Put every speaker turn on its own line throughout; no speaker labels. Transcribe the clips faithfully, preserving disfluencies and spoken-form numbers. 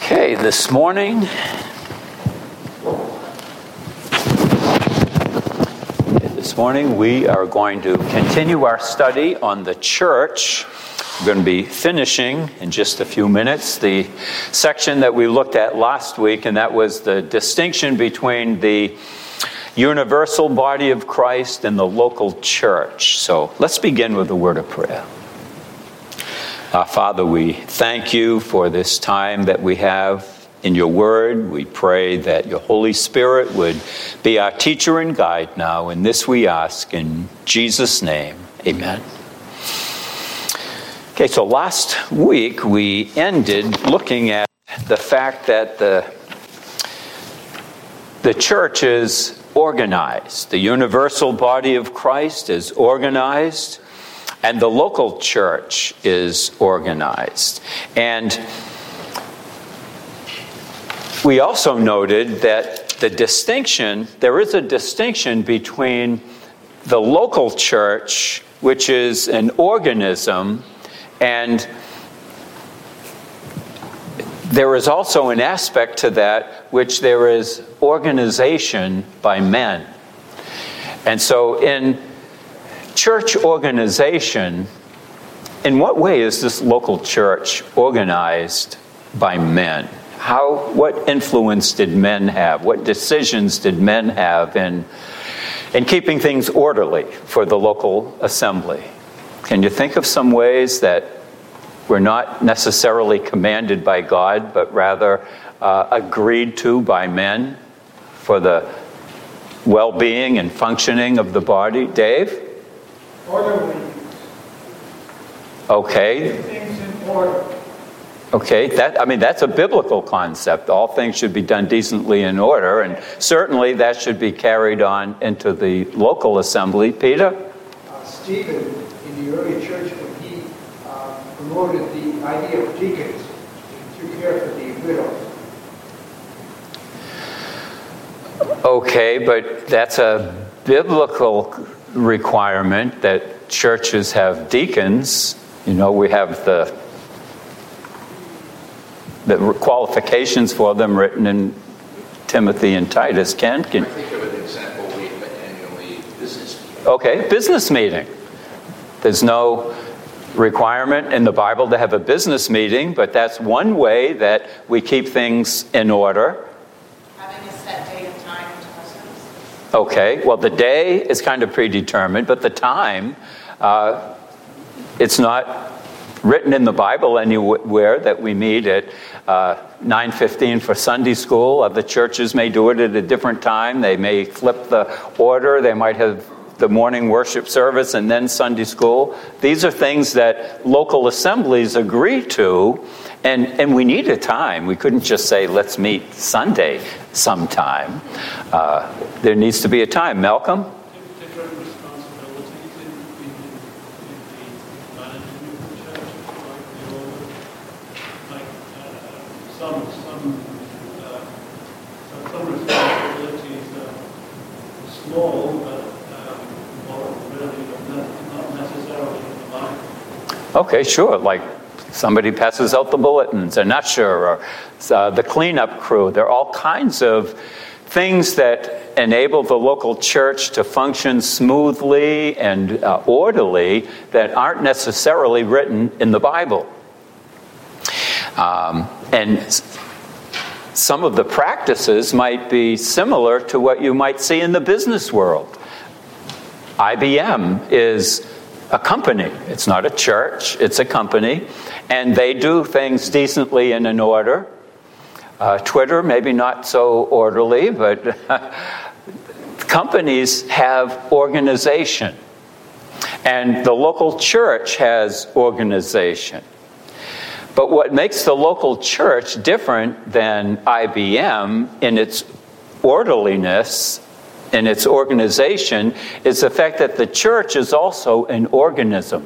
Okay, this morning, this morning we are going to continue our study on the church. We're going to be finishing in just a few minutes the section that we looked at last week, and that was the distinction between the universal body of Christ and the local church. So let's begin with a word of prayer. Uh, Father, we thank you for this time that we have in your word. We pray that your Holy Spirit would be our teacher and guide now. And this we ask in Jesus' name. Amen. Okay, so last week we ended looking at the fact that the, the church is organized. The universal body of Christ is organized. And the local church is organized. And we also noted that the distinction, there is a distinction between the local church, which is an organism, and there is also an aspect to that which there is organization by men. And so in church organization, in what way is this local church organized by men? How, what influence did men have? What decisions did men have in, in keeping things orderly for the local assembly? Can you think of some ways that were not necessarily commanded by God, but rather uh, agreed to by men for the well-being and functioning of the body? Dave?
Orderly.
Okay.
Things in order.
Okay, that I mean that's a biblical concept. All things should be done decently in order, and certainly that should be carried on into the local assembly. Peter?
Uh, Stephen, in the early church, when he uh, promoted the idea of deacons to care for the widows.
Okay, but that's a biblical requirement that churches have deacons. You know, we have the the qualifications for them written in Timothy and Titus. Ken? Can,
I think of an example, we have an annually business meeting.
Okay, business meeting. There's no requirement in the Bible to have a business meeting, but that's one way that we keep things in order.
Having a set date and time to our services.
Okay, well, the day is kind of predetermined, but the time, uh, it's not written in the Bible anywhere that we meet at uh, nine fifteen for Sunday school. Other churches may do it at a different time. They may flip the order. They might have the morning worship service and then Sunday school. These are things that local assemblies agree to, and, and we need a time. We couldn't just say, let's meet Sunday sometime. Uh, there needs to be a time. Malcolm?
Different responsibilities in, in, in the management of the church, like the order, like uh, some some uh, some responsibilities are small, but um, or really not, not necessarily in the Bible.
Okay, sure. Like somebody passes out the bulletins, they're not sure, or uh, the cleanup crew. There are all kinds of things that enable the local church to function smoothly and uh, orderly that aren't necessarily written in the Bible. Um, and some of the practices might be similar to what you might see in the business world. I B M is a company. It's not a church. It's a company. And they do things decently and in order. Uh, Twitter, maybe not so orderly, but companies have organization. And the local church has organization. But what makes the local church different than I B M in its orderliness, in its organization, is the fact that the church is also an organism.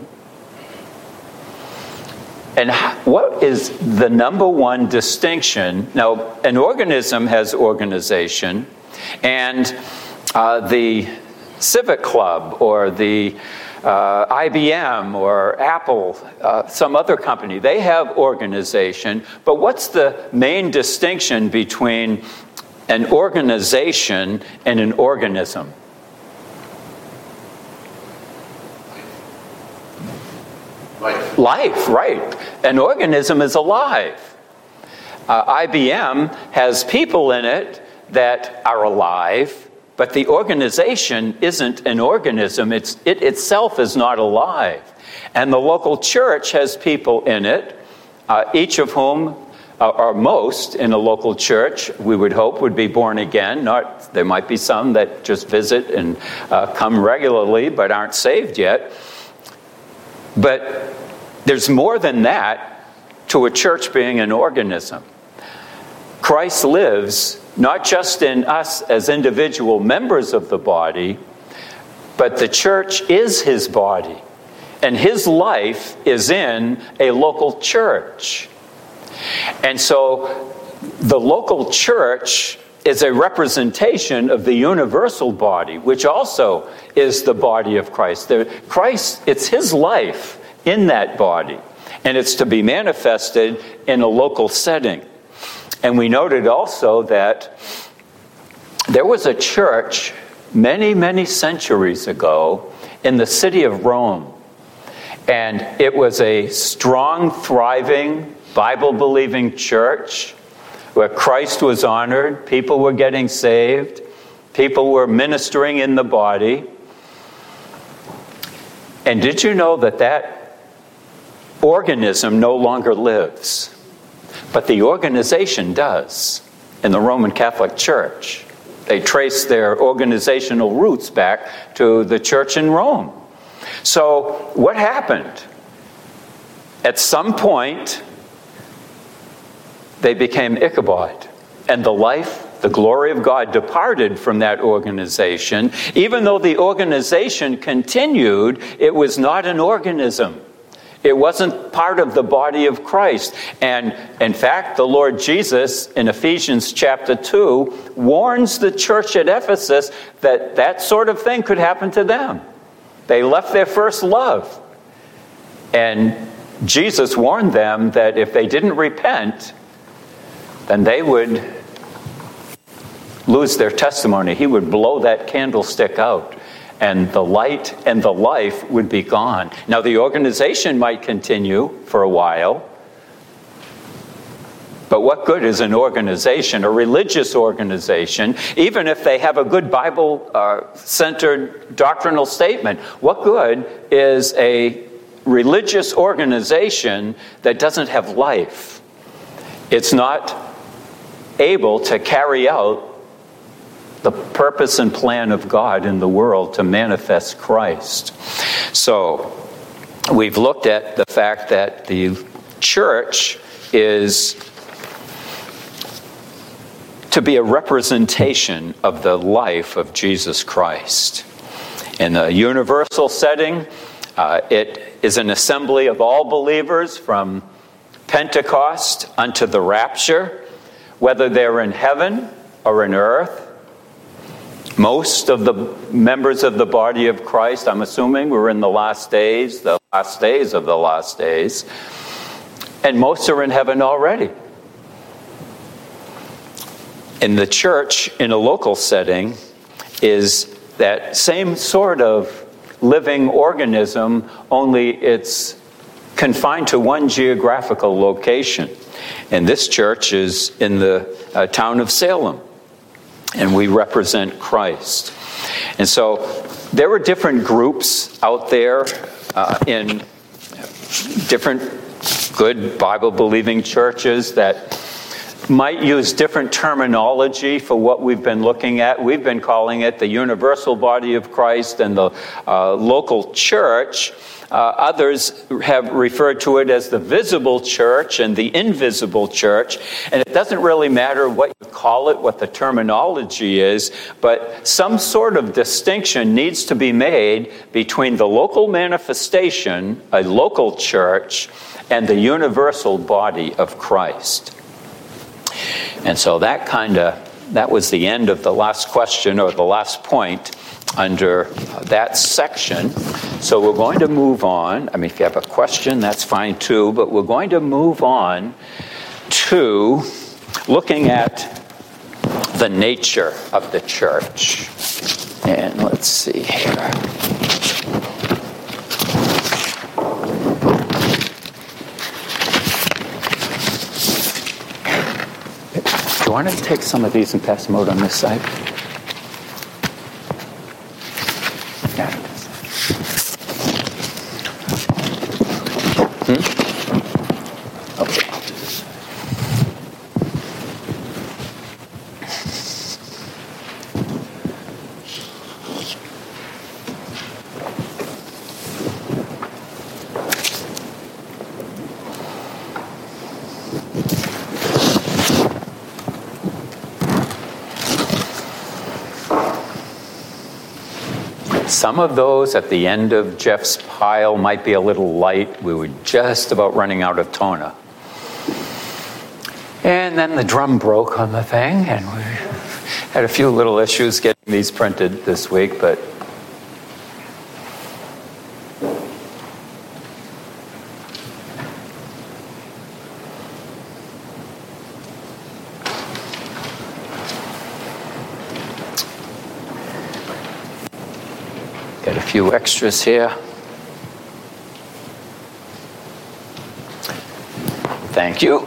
And what is the number one distinction? Now, an organism has organization, and uh, the civic club or the uh, I B M or Apple, uh, some other company, they have organization. But what's the main distinction between an organization and an organism?
Life.
Life, right. An organism is alive. Uh, I B M has people in it that are alive, but the organization isn't an organism. It's, it itself is not alive. And the local church has people in it, uh, each of whom, uh, or most in a local church, we would hope would be born again. Not, there might be some that just visit and uh, come regularly but aren't saved yet. But there's more than that to a church being an organism. Christ lives not just in us as individual members of the body, but the church is his body. And his life is in a local church. And so the local church is a representation of the universal body, which also is the body of Christ. The, Christ, it's his life in that body, and it's to be manifested in a local setting. And we noted also that there was a church many, many centuries ago in the city of Rome, and it was a strong, thriving, Bible-believing church where Christ was honored, people were getting saved, people were ministering in the body. And did you know that that organism no longer lives? But the organization does in the Roman Catholic Church. They trace their organizational roots back to the church in Rome. So what happened? At some point, they became Ichabod, and the life, the glory of God departed from that organization. Even though the organization continued, it was not an organism. It wasn't part of the body of Christ. And in fact, the Lord Jesus in Ephesians chapter two warns the church at Ephesus that that sort of thing could happen to them. They left their first love. And Jesus warned them that if they didn't repent, then they would lose their testimony. He would blow that candlestick out, and the light and the life would be gone. Now, the organization might continue for a while, but what good is an organization, a religious organization, even if they have a good Bible-centered uh, doctrinal statement? What good is a religious organization that doesn't have life? It's not able to carry out the purpose and plan of God in the world to manifest Christ. So we've looked at the fact that the church is to be a representation of the life of Jesus Christ. In the universal setting, uh, it is an assembly of all believers from Pentecost unto the rapture, whether they're in heaven or in earth. Most of the members of the body of Christ, I'm assuming, we're in the last days, the last days of the last days, and most are in heaven already. In the church, in a local setting, is that same sort of living organism, only it's confined to one geographical location. And this church is in the uh, town of Salem, and we represent Christ. And so there were different groups out there uh, in different good Bible-believing churches that might use different terminology for what we've been looking at. We've been calling it the universal body of Christ and the uh, local church. Uh, others have referred to it as the visible church and the invisible church. And it doesn't really matter what you call it, what the terminology is, but some sort of distinction needs to be made between the local manifestation, a local church, and the universal body of Christ. And so that kind of, that was the end of the last question or the last point under that section. So we're going to move on. I mean, if you have a question, that's fine too, but we're going to move on to looking at the nature of the church. And let's see here. Do you want to take some of these and pass them out on this side? Yeah. Hmm? Okay. Some of those at the end of Jeff's pile might be a little light. We were just about running out of toner. And then the drum broke on the thing, and we had a few little issues getting these printed this week, but got a few extras here. Thank you.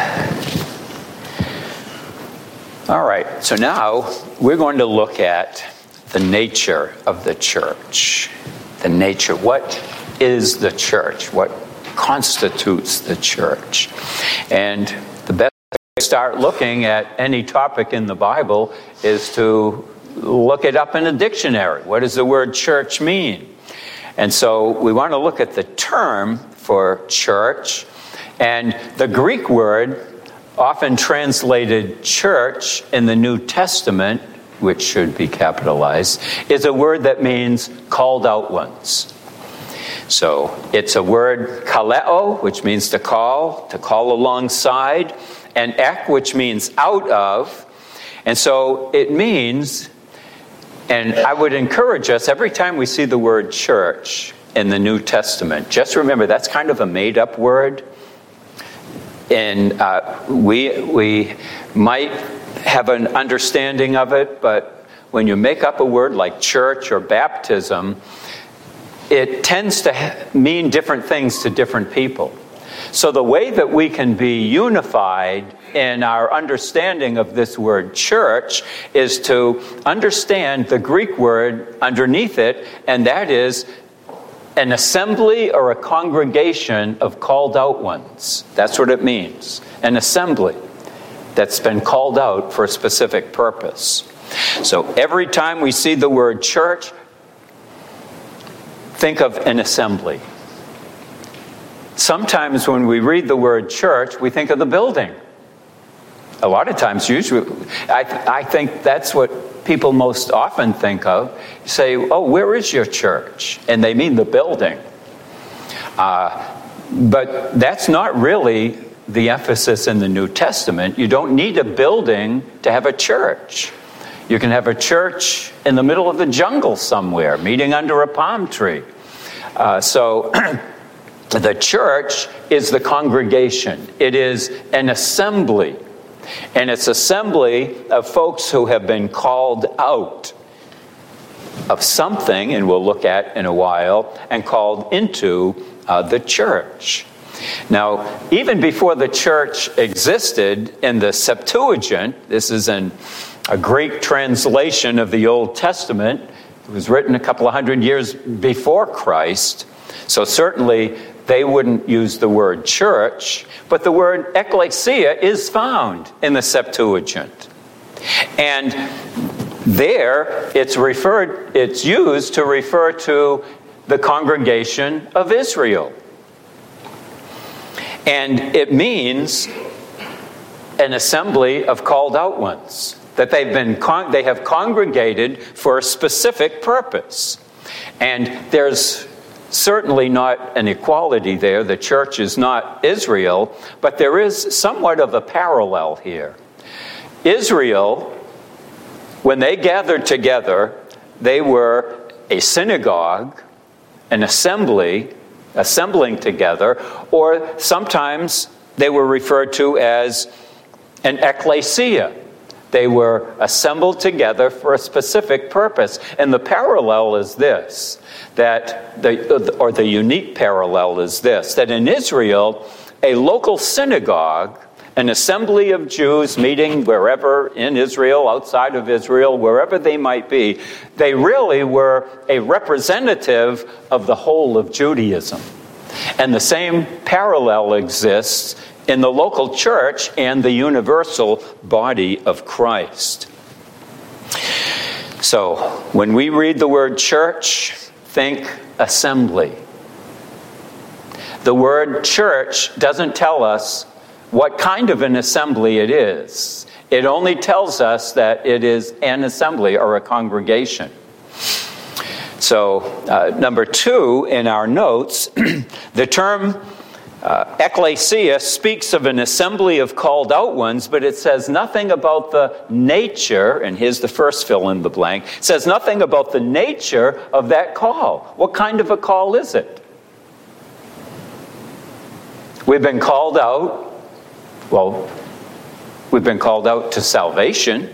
All right, so now we're going to look at the nature of the church. The nature. What is the church? What constitutes the church? And the best way to start looking at any topic in the Bible is to look it up in a dictionary. What does the word church mean? And so we want to look at the term for church. And the Greek word, often translated church in the New Testament, which should be capitalized, is a word that means called out ones. So it's a word kaleo, which means to call, to call alongside, and ek, which means out of. And so it means, and I would encourage us, every time we see the word church in the New Testament, just remember that's kind of a made-up word. And uh, we we might have an understanding of it, but when you make up a word like church or baptism, it tends to ha- mean different things to different people. So the way that we can be unified in our understanding of this word church is to understand the Greek word underneath it, and that is an assembly or a congregation of called out ones. That's what it means. An assembly that's been called out for a specific purpose. So every time we see the word church, think of an assembly. Sometimes when we read the word church, we think of the building. A lot of times, usually, I, th- I think that's what people most often think of. You say, oh, where is your church? And they mean the building. Uh, but that's not really the emphasis in the New Testament. You don't need a building to have a church. You can have a church in the middle of the jungle somewhere, meeting under a palm tree. Uh, so the church is the congregation. It is an assembly. And it's assembly of folks who have been called out of something, and we'll look at in a while, and called into uh, the church. Now, even before the church existed in the Septuagint, this is an, a Greek translation of the Old Testament. It was written a couple of hundred years before Christ. So certainly they wouldn't use the word church, but the word ecclesia is found in the Septuagint. And there it's referred, it's used to refer to the congregation of Israel. And it means an assembly of called out ones, that they've been con- they have congregated for a specific purpose. And there's certainly not an equality there. The church is not Israel, but there is somewhat of a parallel here. Israel, when they gathered together, they were a synagogue, an assembly, assembling together, or sometimes they were referred to as an ecclesia. They were assembled together for a specific purpose. And the parallel is this, that the, or the unique parallel is this, that in Israel, a local synagogue, an assembly of Jews meeting wherever in Israel, outside of Israel, wherever they might be, they really were a representative of the whole of Judaism. And the same parallel exists in the local church and the universal body of Christ. So, when we read the word church, think assembly. The word church doesn't tell us what kind of an assembly it is. It only tells us that it is an assembly or a congregation. So, uh, number two in our notes, the term uh, ecclesia speaks of an assembly of called out ones, but it says nothing about the nature, and here's the first fill in the blank, it says nothing about the nature of that call. What kind of a call is it? We've been called out, well, we've been called out to salvation.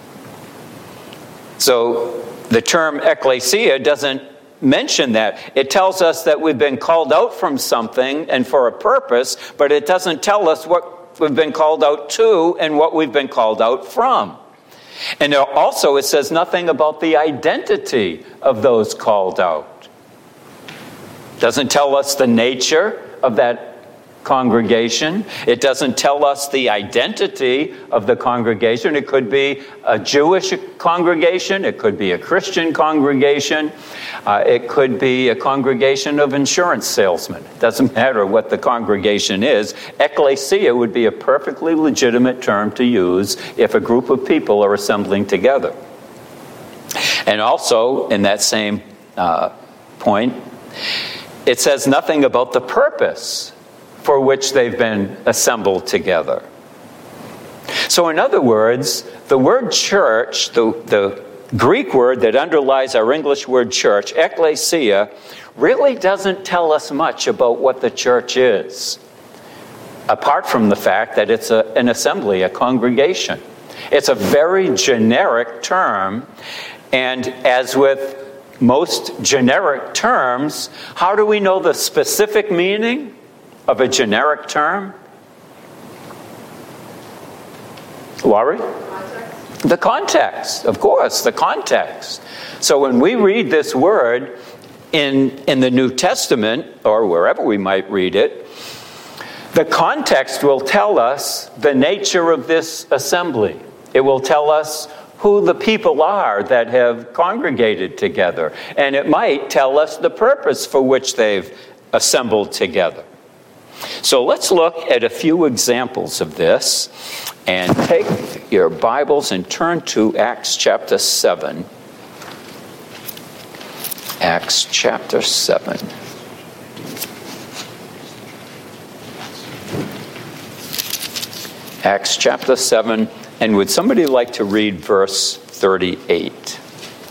So the term ecclesia doesn't mention that. It tells us that we've been called out from something and for a purpose, but it doesn't tell us what we've been called out to and what we've been called out from. And also it says nothing about the identity of those called out. It doesn't tell us the nature of that congregation. It doesn't tell us the identity of the congregation. It could be a Jewish congregation. It could be a Christian congregation. Uh, it could be a congregation of insurance salesmen. It doesn't matter what the congregation is. Ecclesia would be a perfectly legitimate term to use if a group of people are assembling together. And also, in that same uh, point, it says nothing about the purpose for which they've been assembled together. So in other words, the word church, the, the Greek word that underlies our English word church, ecclesia, really doesn't tell us much about what the church is, apart from the fact that it's a, an assembly, a congregation. It's a very generic term, and as with most generic terms, how do we know the specific meaning of a generic term? Laurie? Context. The context, of course, the context. So when we read this word in, in the New Testament, or wherever we might read it, the context will tell us the nature of this assembly. It will tell us who the people are that have congregated together. And it might tell us the purpose for which they've assembled together. So let's look at a few examples of this, and take your Bibles and turn to Acts chapter seven. Acts chapter seven. Acts chapter seven, and would somebody like to read verse thirty-eight?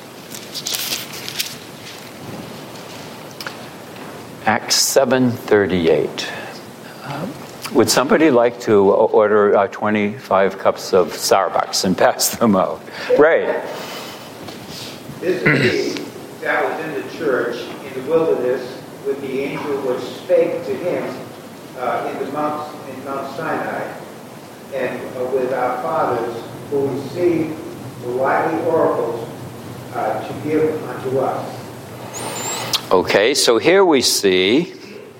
Acts seven thirty-eight. Would somebody like to order uh, twenty-five cups of Starbucks and pass them out? Ray.
This is he that was in the church in the wilderness with the angel which spake to him uh, in the Mount, in Mount Sinai, and uh, with our fathers who received the lively oracles uh, to give unto us.
Okay, so here we see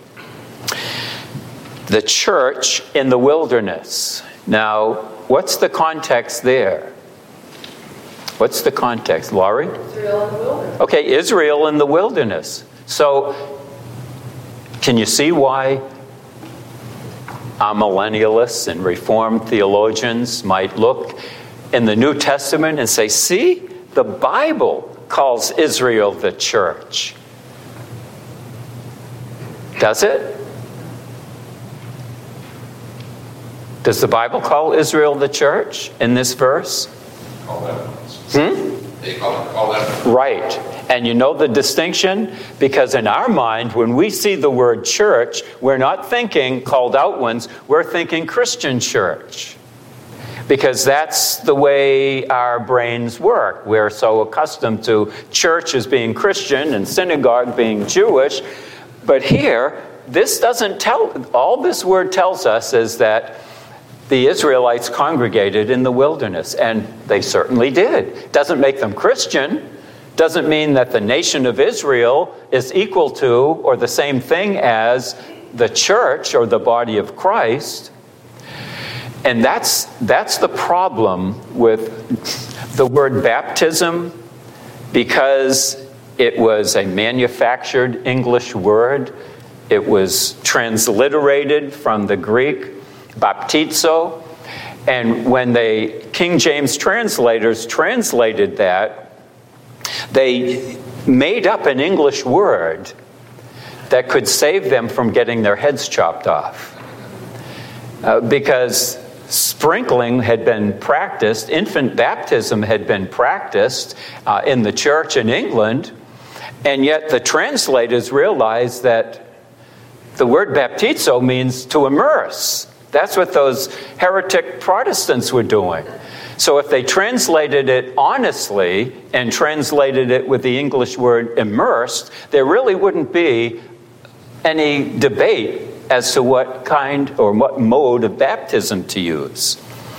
the church in the wilderness. Now, what's the context there? What's the context, Laurie?
Israel in the wilderness.
Okay, Israel in the wilderness. So, can you see why amillennialists and Reformed theologians might look in the New Testament and say, see, the Bible calls Israel the church. Does it? Does the Bible call Israel the church in this verse?
Call that once.
Hmm?
They call, call that.
Right. And you know the distinction? Because in our mind, when we see the word church, we're not thinking called out ones, we're thinking Christian church. Because that's the way our brains work. We're so accustomed to church as being Christian and synagogue being Jewish. But here, this doesn't tell, all this word tells us is that the Israelites congregated in the wilderness, and they certainly did. Doesn't make them Christian. Doesn't mean that the nation of Israel is equal to or the same thing as the church or the body of Christ. And that's that's the problem with the word baptism, because it was a manufactured English word. It was transliterated from the Greek baptizo. And when the King James translators translated that, they made up an English word that could save them from getting their heads chopped off. Uh, because sprinkling had been practiced, infant baptism had been practiced uh, in the church in England, and yet the translators realized that the word baptizo means to immerse. That's what those heretic Protestants were doing. So if they translated it honestly and translated it with the English word immersed, there really wouldn't be any debate as to what kind or what mode of baptism to use.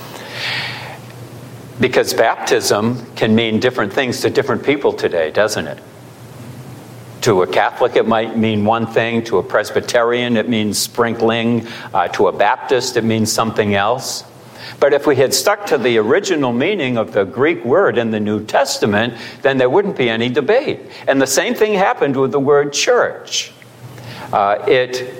Because baptism can mean different things to different people today, doesn't it? To a Catholic, it might mean one thing. To a Presbyterian, it means sprinkling. Uh, to a Baptist, it means something else. But if we had stuck to the original meaning of the Greek word in the New Testament, then there wouldn't be any debate. And the same thing happened with the word church. Uh, it...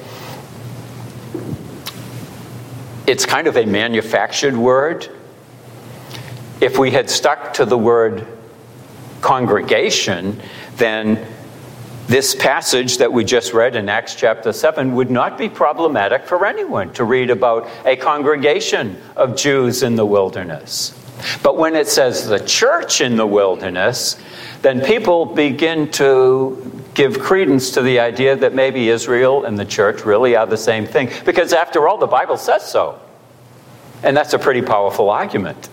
It's kind of a manufactured word. If we had stuck to the word congregation, then this passage that we just read in Acts chapter seven would not be problematic for anyone to read about a congregation of Jews in the wilderness. But when it says the church in the wilderness, then people begin to give credence to the idea that maybe Israel and the church really are the same thing. Because after all, the Bible says so. And that's a pretty powerful argument.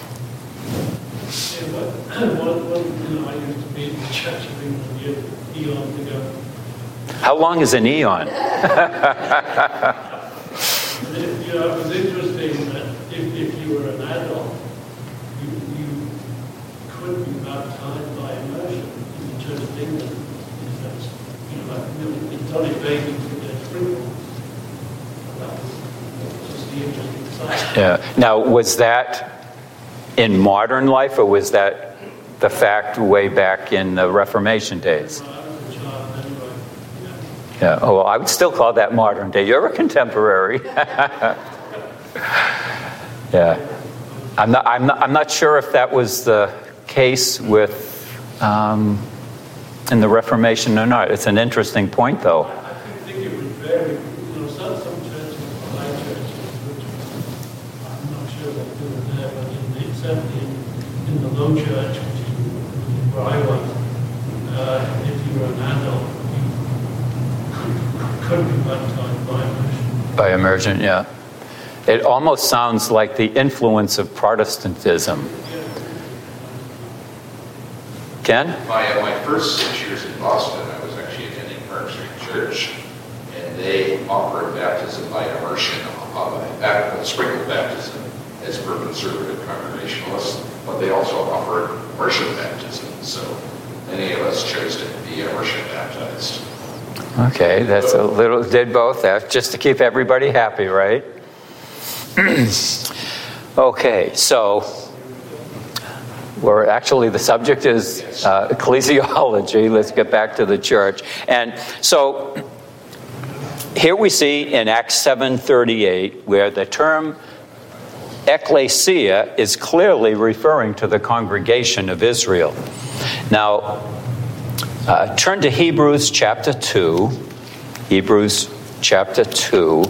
Yeah, but one, one thing I used to be in the Church of England eons ago.
How long is an eon?
And it, you know, it was interesting that if, if you were an adult, you, you could be baptized by immersion in the Church of England. That's, you know, like, you know, it's only babies who get sprinkled. That was just the interesting side.
Yeah. Now, was that in modern life, or was that the fact way back in the Reformation days?
Well, I was a child anyway. Yeah.
Yeah. Oh, well, I would still call that modern day. You're a contemporary. Yeah. I'm not. I'm not. I'm not sure if that was the case with um, in the Reformation or not. It's an interesting point, though.
I think it would vary. You know, some, some churches, like churches, which I'm not sure what they do there, but in the, certainly in, in the low church, which is where I was, uh, if you were an adult, you could, could be baptized by immersion.
By immersion, yeah. It almost sounds like the influence of Protestantism. Ken?
My, uh, my first six years in Boston, I was actually attending Park Street Church, and they offered baptism by immersion, uh, by sprinkle baptism, as per conservative Congregationalists, but they also offered immersion baptism. So many of us chose to be immersion baptized.
Okay, that's a little, did both that, just to keep everybody happy, right? Okay, so we're actually, the subject is uh, ecclesiology. Let's get back to the church. And so here we see in Acts seven thirty-eight where the term ecclesia is clearly referring to the congregation of Israel. Now, uh, turn to Hebrews chapter two. Hebrews chapter two.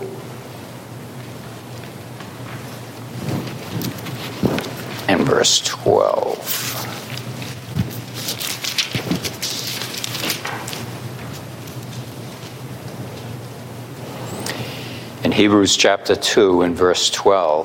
And verse twelve. In Hebrews chapter two and verse twelve,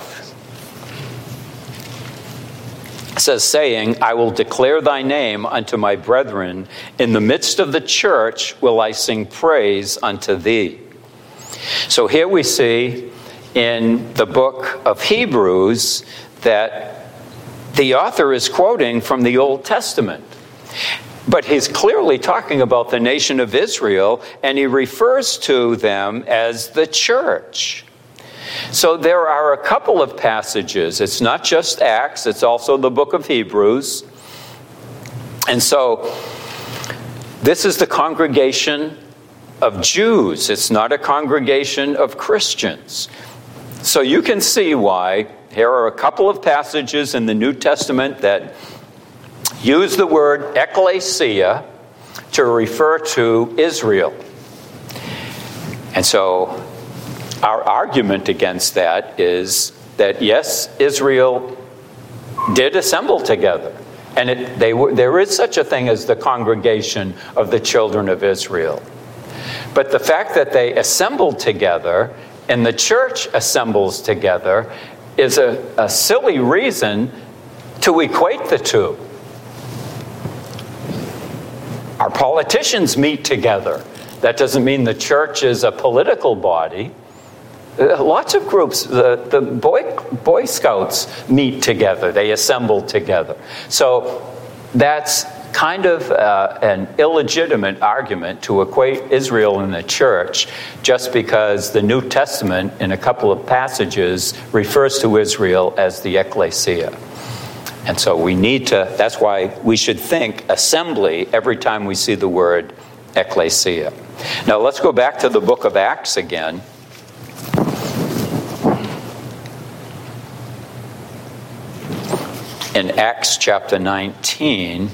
it says, saying, I will declare thy name unto my brethren. In the midst of the church will I sing praise unto thee. So here we see in the book of Hebrews that the author is quoting from the Old Testament. But he's clearly talking about the nation of Israel, and he refers to them as the church. So there are a couple of passages. It's not just Acts, it's also the book of Hebrews. And so this is the congregation of Jews. It's not a congregation of Christians. So you can see why here are a couple of passages in the New Testament that use the word ecclesia to refer to Israel. And so our argument against that is that, yes, Israel did assemble together. And it, they were, there is such a thing as the congregation of the children of Israel. But the fact that they assembled together and the church assembles together is a, a silly reason to equate the two. Our politicians meet together. That doesn't mean the church is a political body. Lots of groups, the, the Boy, Boy Scouts meet together. They assemble together. So that's kind of uh, an illegitimate argument to equate Israel and the church just because the New Testament, in a couple of passages, refers to Israel as the ecclesia. And so we need to, that's why we should think assembly every time we see the word ecclesia. Now let's go back to the book of Acts again. In Acts chapter nineteen,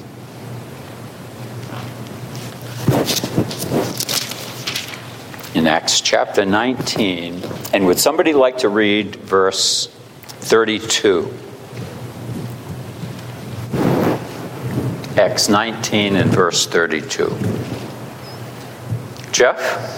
in Acts chapter nineteen, and would somebody like to read verse thirty-two? Acts nineteen and verse thirty-two. Jeff?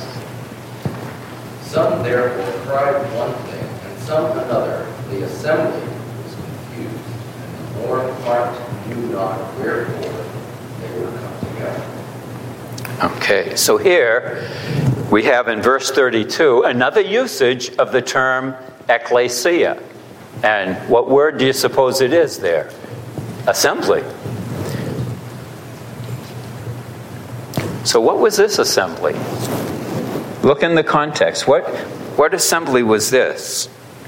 Some therefore cried one thing, and some another. The assembly was confused, and the more part knew not wherefore they were come together.
Okay, so here we have in verse thirty-two another usage of the term ecclesia. And what word do you suppose it is there? Assembly. So what was this assembly? Look in the context. What, what assembly was this?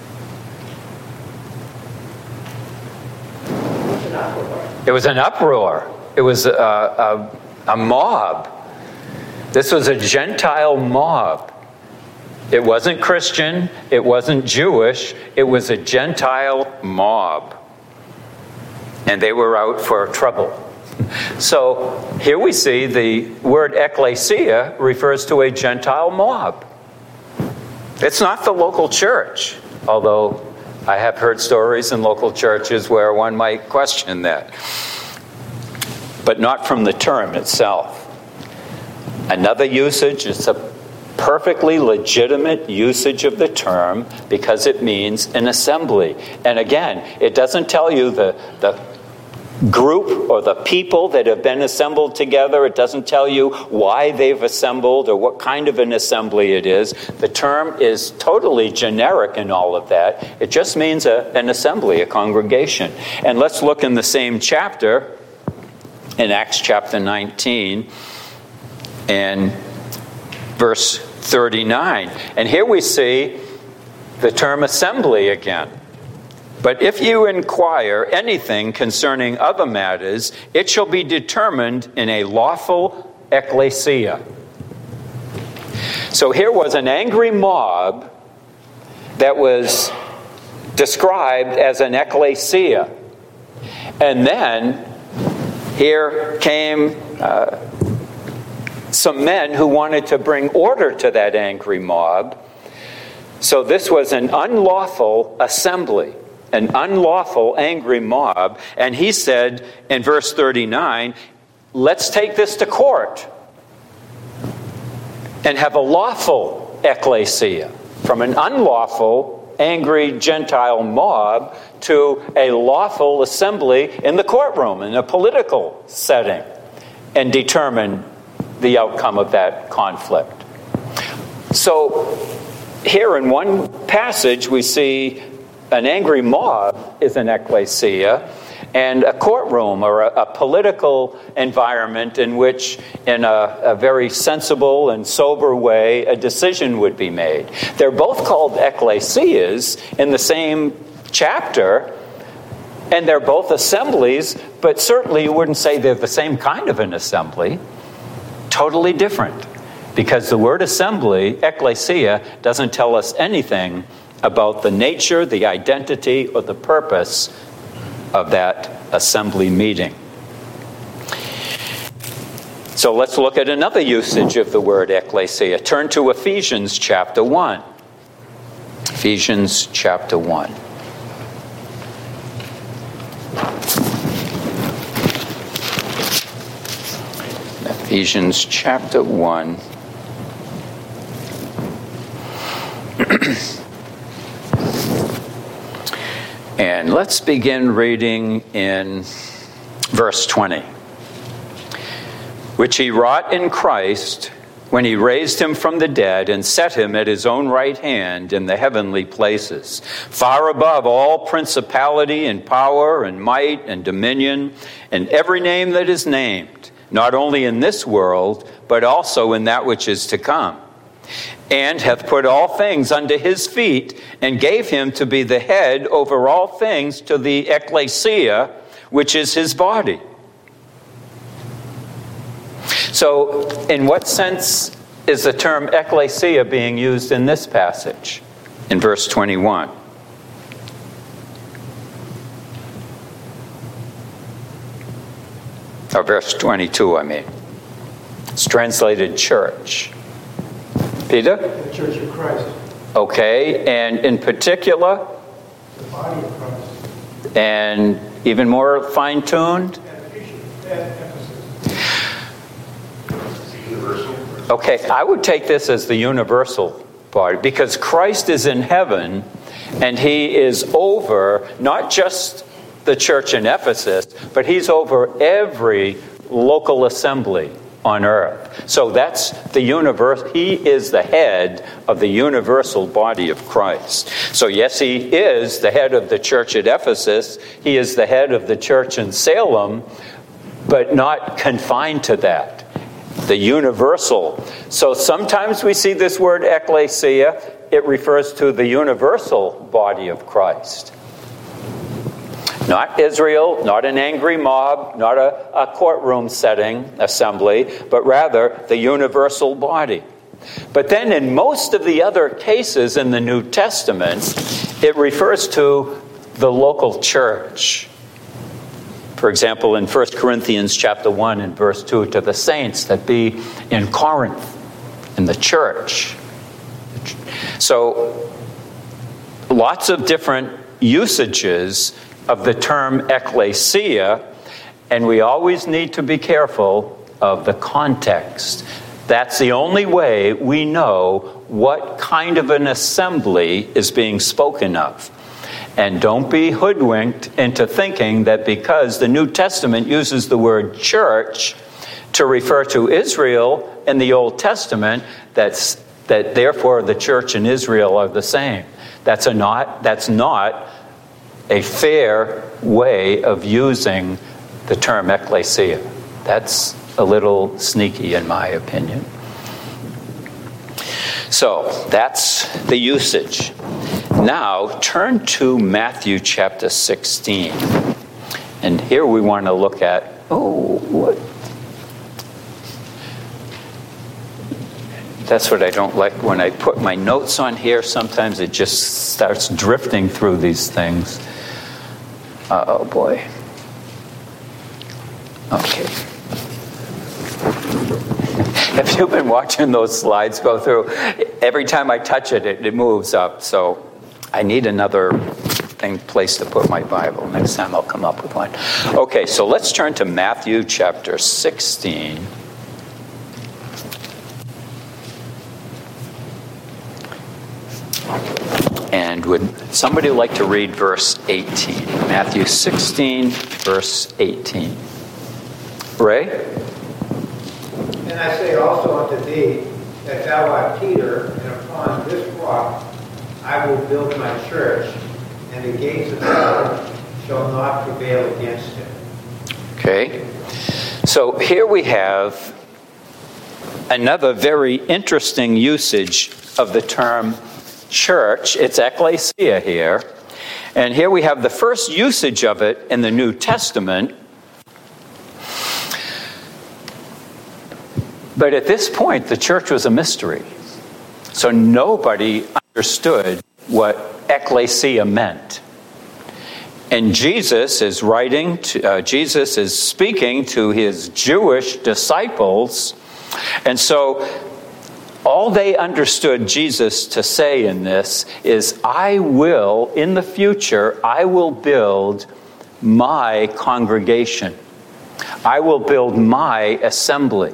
It was an uproar. It was a, a, a mob. This was a Gentile mob. It wasn't Christian. It wasn't Jewish. It was a Gentile mob. And they were out for trouble. So here we see the word ecclesia refers to a Gentile mob. It's not the local church, although I have heard stories in local churches where one might question that. But not from the term itself. Another usage is a perfectly legitimate usage of the term because it means an assembly. And again, it doesn't tell you the, the group or the people that have been assembled together. It doesn't tell you why they've assembled or what kind of an assembly it is. The term is totally generic in all of that. It just means a, an assembly, a congregation. And let's look in the same chapter, in Acts chapter nineteen, and verse thirty-nine. And here we see the term assembly again. But if you inquire anything concerning other matters, it shall be determined in a lawful ecclesia. So here was an angry mob that was described as an ecclesia. And then here came uh, some men who wanted to bring order to that angry mob. So this was an unlawful assembly. An unlawful, angry mob. And he said in verse thirty-nine, let's take this to court and have a lawful ecclesia. from an unlawful, angry Gentile mob to a lawful assembly in the courtroom, in a political setting, and determine the outcome of that conflict. So here in one passage we see an angry mob is an ecclesia, and a courtroom or a, a political environment in which, in a, a very sensible and sober way, a decision would be made. They're both called ecclesias in the same chapter, and they're both assemblies, but certainly you wouldn't say they're the same kind of an assembly. Totally different. Because the word assembly, ecclesia, doesn't tell us anything about the nature, the identity, or the purpose of that assembly meeting. So let's look at another usage of the word ecclesia. Turn to Ephesians chapter one. Ephesians chapter one. Ephesians chapter one. And let's begin reading in verse twenty. Which he wrought in Christ when he raised him from the dead and set him at his own right hand in the heavenly places, far above all principality and power and might and dominion and every name that is named, not only in this world, but also in that which is to come. And hath put all things under his feet, and gave him to be the head over all things to the ecclesia, which is his body. So, in what sense is the term ecclesia being used in this passage, in verse twenty-one? Or verse twenty-two, I mean. It's translated church. Peter?
The Church of Christ.
Okay, and in particular?
The body of Christ.
And even more fine-tuned? Okay, I would take this as the universal body, because Christ is in heaven, and he is over not just the church in Ephesus, but he's over every local assembly on earth. So that's the universe. He is the head of the universal body of Christ. So yes, he is the head of the church at Ephesus. He is the head of the church in Salem, but not confined to that. The universal. So sometimes we see this word ecclesia. It refers to the universal body of Christ. Not Israel, not an angry mob, not a, a courtroom setting, assembly, but rather the universal body. But then in most of the other cases in the New Testament, it refers to the local church. For example, in First Corinthians chapter one and verse two, to the saints that be in Corinth, in the church. So, lots of different usages of the term ecclesia, and we always need to be careful of the context. That's the only way we know what kind of an assembly is being spoken of. And don't be hoodwinked into thinking that because the New Testament uses the word church to refer to Israel in the Old Testament, that's, that therefore the church and Israel are the same. That's a not, that's not a fair way of using the term ecclesia. That's a little sneaky in my opinion. So that's the usage. Now turn to Matthew chapter sixteen. And here we want to look at, oh, what? That's what I don't like when I put my notes on here. Sometimes it just starts drifting through these things. Uh, oh boy. Okay. Have you been watching those slides go through? Every time I touch it, it, it moves up. So I need another thing, place to put my Bible. Next time I'll come up with one. Okay, so let's turn to Matthew chapter sixteen. would somebody like to read verse eighteen? Matthew sixteen, verse eighteen. Ray?
And I say also unto thee, that thou art Peter, and upon this rock I will build my church, and the gates of hell shall not prevail against it.
Okay. So here we have another very interesting usage of the term church. It's ecclesia here. And here we have the first usage of it in the New Testament. But at this point, the church was a mystery. So nobody understood what ecclesia meant. And Jesus is writing, to, uh, Jesus is speaking to his Jewish disciples. And so all they understood Jesus to say in this is, I will, in the future, I will build my congregation. I will build my assembly.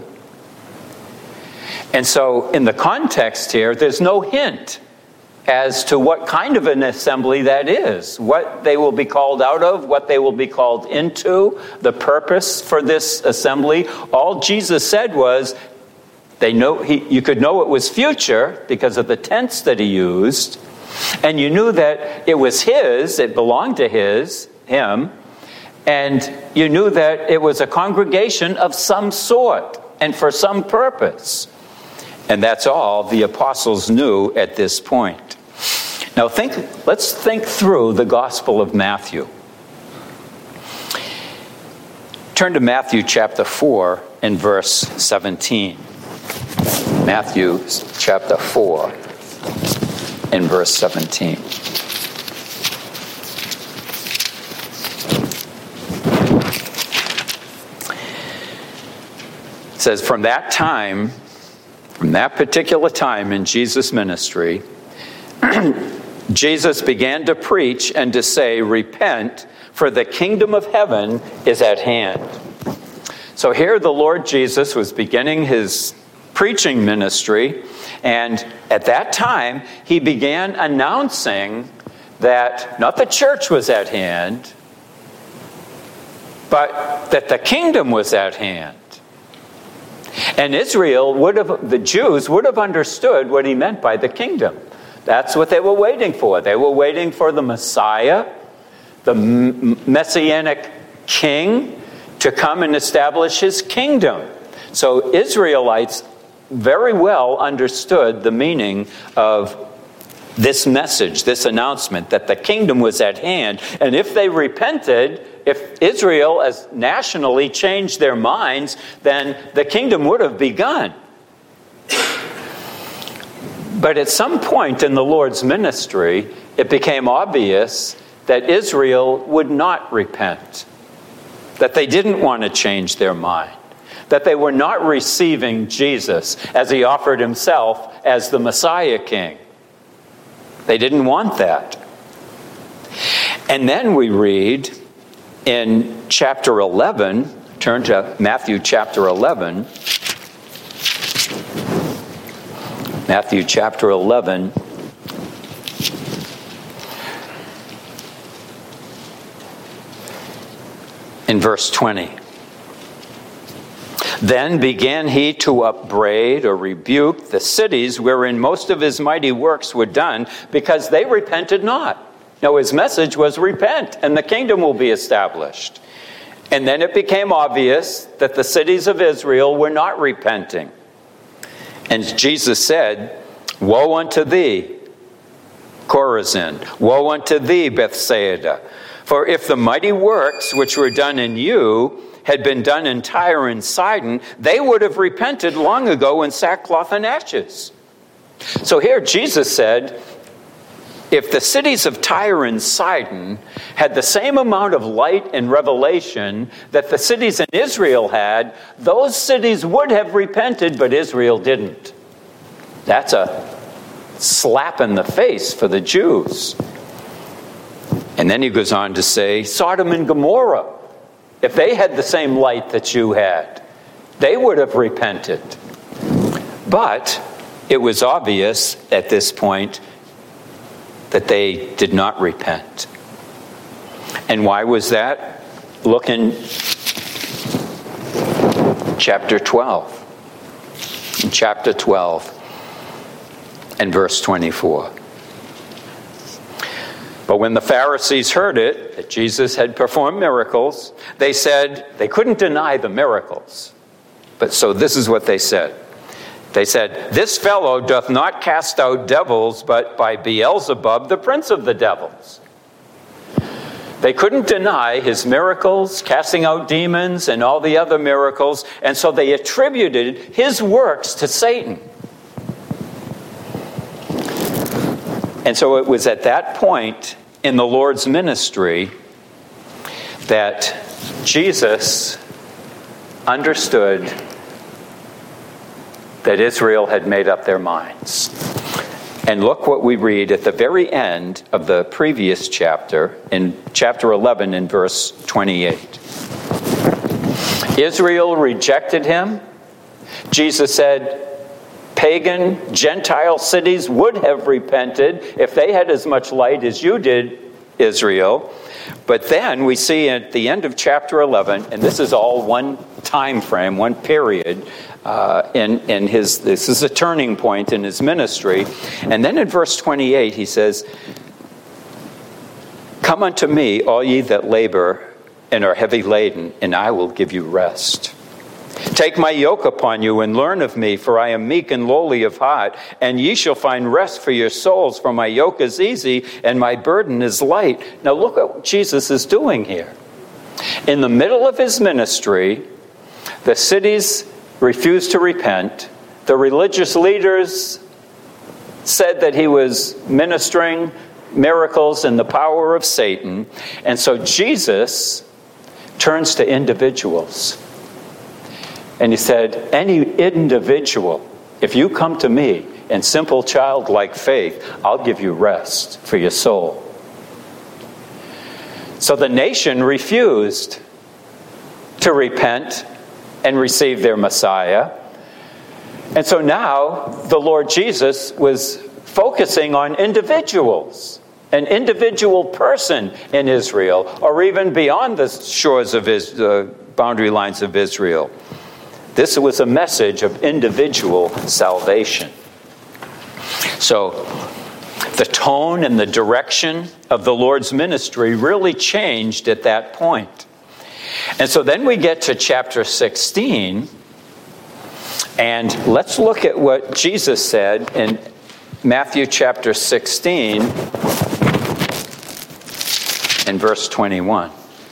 And so in the context here, there's no hint as to what kind of an assembly that is, what they will be called out of, what they will be called into, the purpose for this assembly. All Jesus said was, they know he, you could know it was future because of the tense that he used, and you knew that it was his, it belonged to his, him, and you knew that it was a congregation of some sort and for some purpose. And that's all the apostles knew at this point. Now think, let's think through the Gospel of Matthew. Turn to Matthew chapter four and verse seventeen. Matthew chapter four and verse seventeen. It says, from that time, from that particular time in Jesus' ministry, Jesus began to preach and to say, repent, for the kingdom of heaven is at hand. So here the Lord Jesus was beginning his preaching ministry, and at that time he began announcing that not the church was at hand, but that the kingdom was at hand. And Israel would have, the Jews would have understood what he meant by the kingdom. That's what they were waiting for. They were waiting for the Messiah, the Messianic king, to come and establish his kingdom. So Israelites very well understood the meaning of this message, this announcement, that the kingdom was at hand. And if they repented, if Israel as nationally changed their minds, then the kingdom would have begun. But at some point in the Lord's ministry, it became obvious that Israel would not repent, that they didn't want to change their mind, that they were not receiving Jesus as he offered himself as the Messiah King. They didn't want that. And then we read in chapter eleven, turn to Matthew chapter eleven. Matthew chapter eleven. In verse twenty. Then began he to upbraid or rebuke the cities wherein most of his mighty works were done, because they repented not. Now his message was repent, and the kingdom will be established. And then it became obvious that the cities of Israel were not repenting. And Jesus said, woe unto thee, Chorazin! Woe unto thee, Bethsaida! For if the mighty works which were done in you had been done in Tyre and Sidon, they would have repented long ago in sackcloth and ashes. So here Jesus said, if the cities of Tyre and Sidon had the same amount of light and revelation that the cities in Israel had, those cities would have repented, but Israel didn't. That's a slap in the face for the Jews. And then he goes on to say, Sodom and Gomorrah, if they had the same light that you had, they would have repented. But it was obvious at this point that they did not repent. And why was that? Look in chapter twelve. In chapter twelve and verse twenty-four. But when the Pharisees heard it, that Jesus had performed miracles, they said, they couldn't deny the miracles. But so this is what they said. They said, this fellow doth not cast out devils, but by Beelzebub, the prince of the devils. They couldn't deny his miracles, casting out demons, and all the other miracles, and so they attributed his works to Satan. And so it was at that point in the Lord's ministry that Jesus understood that Israel had made up their minds. And look what we read at the very end of the previous chapter, in chapter eleven, in verse twenty-eight. Israel rejected him. Jesus said, pagan, Gentile cities would have repented if they had as much light as you did, Israel. But then we see at the end of chapter eleven, and this is all one time frame, one period, uh, in, in his, this is a turning point in his ministry. And then in verse twenty-eight, he says, come unto me, all ye that labor and are heavy laden, and I will give you rest. Take my yoke upon you and learn of me, for I am meek and lowly of heart, and ye shall find rest for your souls, for my yoke is easy and my burden is light. Now look at what Jesus is doing here. In the middle of his ministry, the cities refused to repent. The religious leaders said that he was ministering miracles in the power of Satan. And so Jesus turns to individuals. And he said, any individual, if you come to me in simple childlike faith, I'll give you rest for your soul. So the nation refused to repent and receive their Messiah. And so now the Lord Jesus was focusing on individuals, an individual person in Israel, or even beyond the shores of his uh, boundary lines of Israel. This was a message of individual salvation. So the tone and the direction of the Lord's ministry really changed at that point. And so then we get to chapter sixteen, and let's look at what Jesus said in Matthew chapter sixteen and verse twenty-one.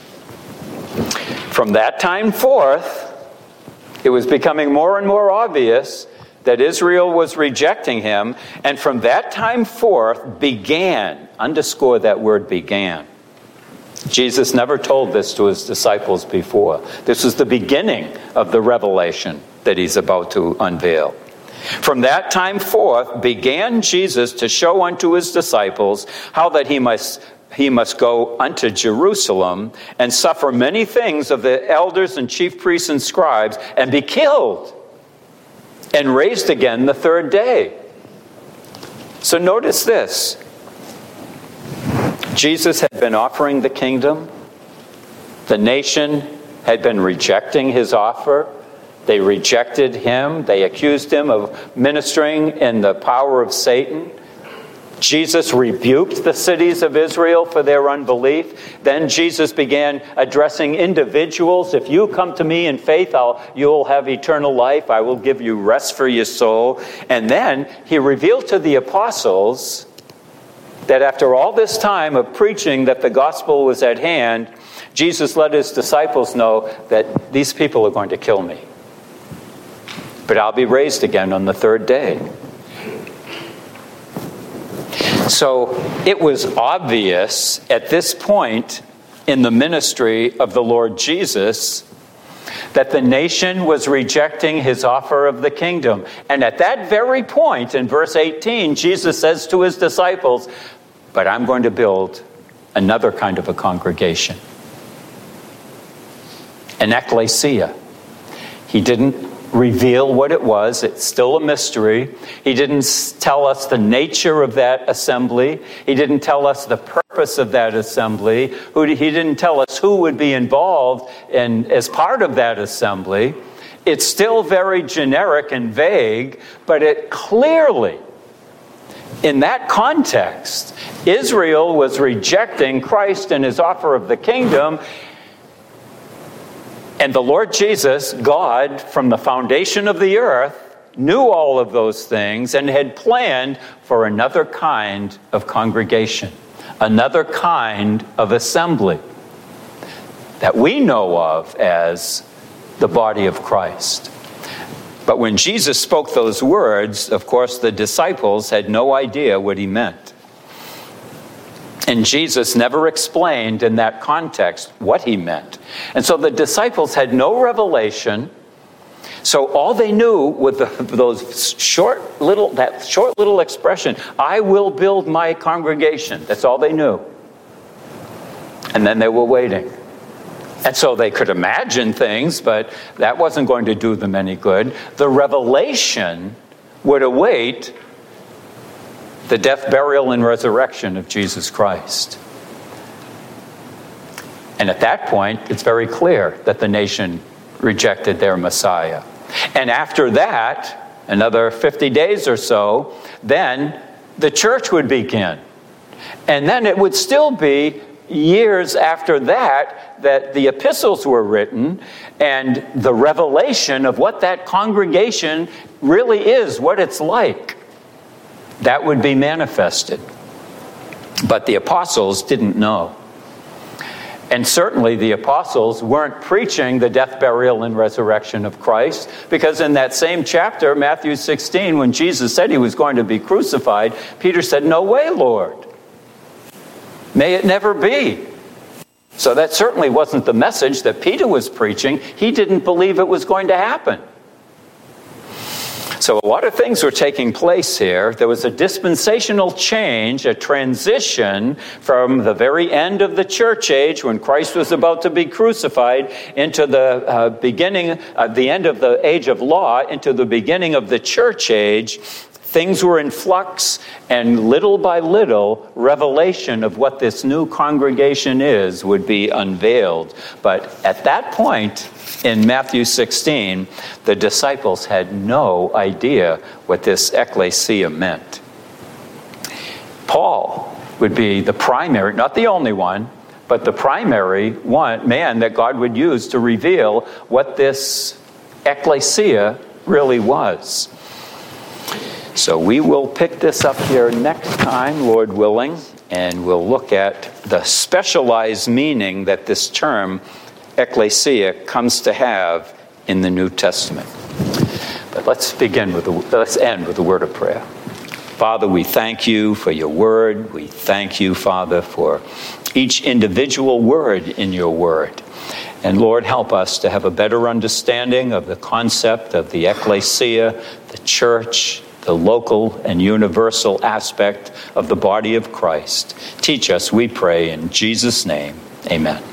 From that time forth, it was becoming more and more obvious that Israel was rejecting him, and from that time forth began, underscore that word began. Jesus never told this to his disciples before. This was the beginning of the revelation that he's about to unveil. From that time forth began Jesus to show unto his disciples how that he must he must go unto Jerusalem and suffer many things of the elders and chief priests and scribes, and be killed and raised again the third day. So notice this. Jesus had been offering the kingdom. The nation had been rejecting his offer. They rejected him. They accused him of ministering in the power of Satan. Jesus rebuked the cities of Israel for their unbelief. Then Jesus began addressing individuals. If you come to me in faith, I'll, you'll have eternal life. I will give you rest for your soul. And then he revealed to the apostles that after all this time of preaching that the gospel was at hand, Jesus let his disciples know that these people are going to kill me. But I'll be raised again on the third day. So it was obvious at this point in the ministry of the Lord Jesus that the nation was rejecting his offer of the kingdom. And at that very point, in verse eighteen, Jesus says to his disciples, but I'm going to build another kind of a congregation, an ecclesia. He didn't reveal what it was. It's still a mystery. He didn't tell us the nature of that assembly. He didn't tell us the purpose of that assembly. He didn't tell us who would be involved in, as part of that assembly. It's still very generic and vague, but it clearly, in that context, Israel was rejecting Christ and his offer of the kingdom. And the Lord Jesus, God, from the foundation of the earth, knew all of those things and had planned for another kind of congregation, another kind of assembly that we know of as the body of Christ. But when Jesus spoke those words, of course, the disciples had no idea what he meant. And Jesus never explained in that context what he meant. And so the disciples had no revelation. So all they knew was the, those short little, that short little expression, I will build my congregation. That's all they knew. And then they were waiting. And so they could imagine things, but that wasn't going to do them any good. The revelation would await the death, burial, and resurrection of Jesus Christ. And at that point, it's very clear that the nation rejected their Messiah. And after that, another fifty days or so, then the church would begin. And then it would still be years after that that the epistles were written, and the revelation of what that congregation really is, what it's like, that would be manifested. But the apostles didn't know. And certainly the apostles weren't preaching the death, burial, and resurrection of Christ, because in that same chapter, Matthew sixteen, when Jesus said he was going to be crucified, Peter said, "No way, Lord. May it never be." So that certainly wasn't the message that Peter was preaching. He didn't believe it was going to happen. So a lot of things were taking place here. There was a dispensational change, a transition from the very end of the church age, when Christ was about to be crucified, into the uh, beginning, uh, the end of the age of law, into the beginning of the church age. Things were in flux, and little by little, revelation of what this new congregation is would be unveiled. But at that point, in Matthew sixteen, the disciples had no idea what this ecclesia meant. Paul would be the primary, not the only one, but the primary one man that God would use to reveal what this ecclesia really was. So we will pick this up here next time, Lord willing, and we'll look at the specialized meaning that this term ecclesia comes to have in the New Testament. But let's begin with the, let's end with a word of prayer. Father, we thank you for your word. We thank you, Father, for each individual word in your word. And Lord, help us to have a better understanding of the concept of the ecclesia, the church, the local and universal aspect of the body of Christ. Teach us, we pray, in Jesus' name. Amen.